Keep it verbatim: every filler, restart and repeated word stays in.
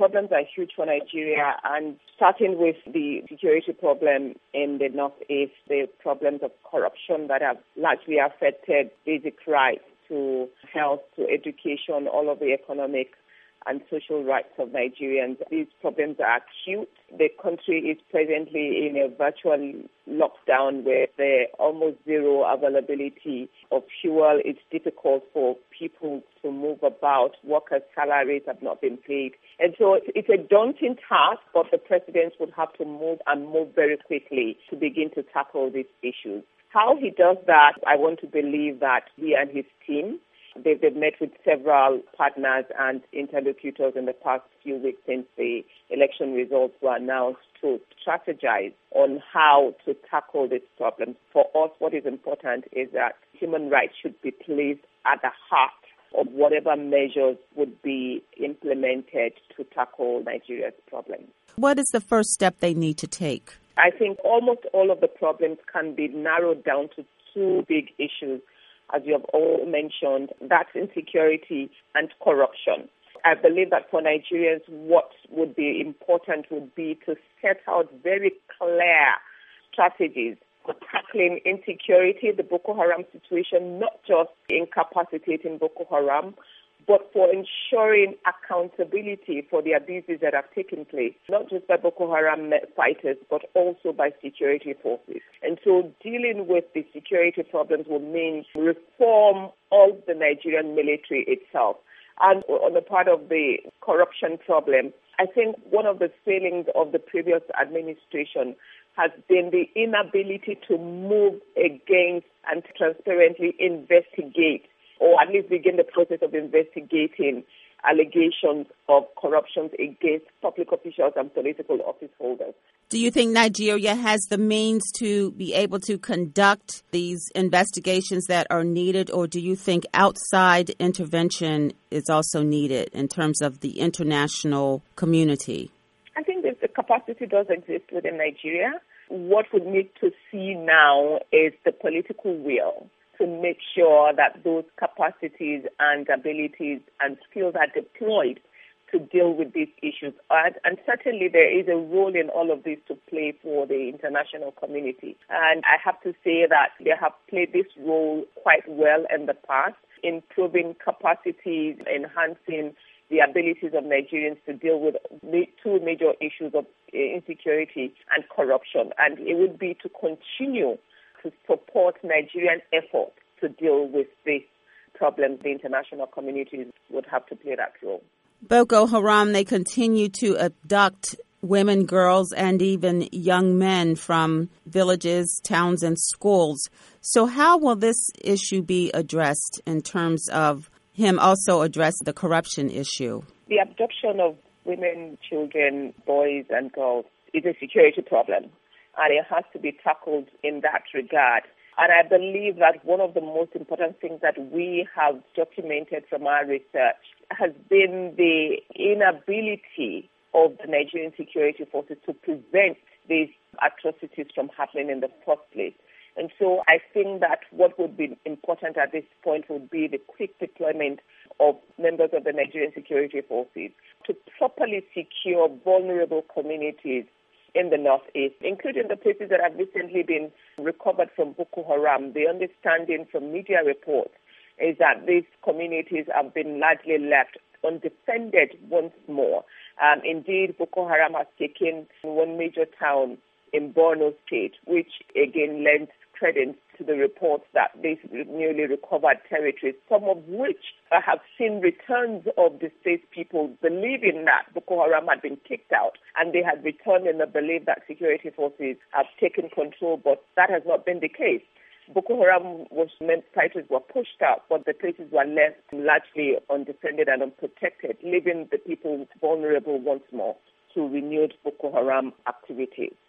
problems are huge for Nigeria, and starting with the security problem in the Northeast, the problems of corruption that have largely affected basic rights to health, to education, all of the economic and social rights of Nigerians. These problems are acute. The country is presently in a virtual lockdown where there almost zero availability of fuel. It's difficult for people to move about. Workers' salaries have not been paid. And so it's a daunting task, but the president would have to move and move very quickly to begin to tackle these issues. How he does that, I want to believe that he and his team, They've, they've met with several partners and interlocutors in the past few weeks since the election results were announced to strategize on how to tackle this problem. For us, what is important is that human rights should be placed at the heart of whatever measures would be implemented to tackle Nigeria's problems. What is the first step they need to take? I think almost all of the problems can be narrowed down to two big issues, as you have all mentioned. That's insecurity and corruption. I believe that for Nigerians, what would be important would be to set out very clear strategies for tackling insecurity, the Boko Haram situation, not just incapacitating Boko Haram, but for ensuring accountability for the abuses that have taken place, not just by Boko Haram fighters, but also by security forces. And so dealing with the security problems will mean reform of the Nigerian military itself. And on the part of the corruption problem, I think one of the failings of the previous administration has been the inability to move against and transparently investigate, or at least begin the process of investigating allegations of corruption against public officials and political office holders. Do you think Nigeria has the means to be able to conduct these investigations that are needed, or do you think outside intervention is also needed in terms of the international community? I think that the capacity does exist within Nigeria. What we need to see now is the political will to make sure that those capacities and abilities and skills are deployed to deal with these issues. And, and certainly there is a role in all of this to play for the international community. And I have to say that they have played this role quite well in the past, improving capacities, enhancing the abilities of Nigerians to deal with the two major issues of insecurity and corruption. And it would be to continue to support Nigerian efforts to deal with these problems. The international communities would have to play that role. Boko Haram, they continue to abduct women, girls, and even young men from villages, towns, and schools. So how will this issue be addressed in terms of him also address the corruption issue? The abduction of women, children, boys, and girls is a security problem, and it has to be tackled in that regard. And I believe that one of the most important things that we have documented from our research has been the inability of the Nigerian security forces to prevent these atrocities from happening in the first place. And so I think that what would be important at this point would be the quick deployment of members of the Nigerian security forces to properly secure vulnerable communities in the Northeast, including the places that have recently been recovered from Boko Haram. The understanding from media reports is that these communities have been largely left undefended once more. Um, indeed, Boko Haram has taken one major town in Borno State, which again lends credence to the reports that these newly recovered territories, some of which have seen returns of displaced people believing that Boko Haram had been kicked out, and they had returned in the belief that security forces have taken control, but that has not been the case. Boko Haram was meant fighters were pushed out, but the places were left largely undefended and unprotected, leaving the people vulnerable once more to renewed Boko Haram activities.